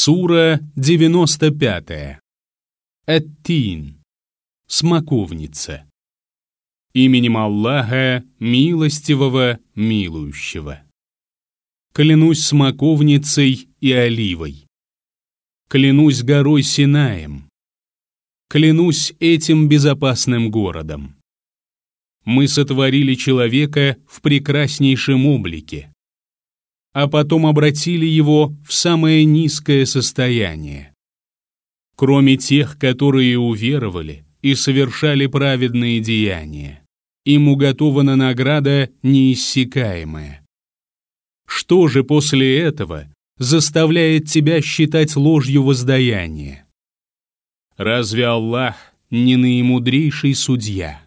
Сура 95. Ат-Тин. Смоковница. Именем Аллаха, милостивого, милующего. Клянусь смоковницей и оливой. Клянусь горой Синаем. Клянусь этим безопасным городом. Мы сотворили человека в прекраснейшем облике, а потом обратили его в самое низкое состояние. Кроме тех, которые уверовали и совершали праведные деяния, им уготована награда неиссякаемая. Что же после этого заставляет тебя считать ложью воздаяние? Разве Аллах не наимудрейший судья?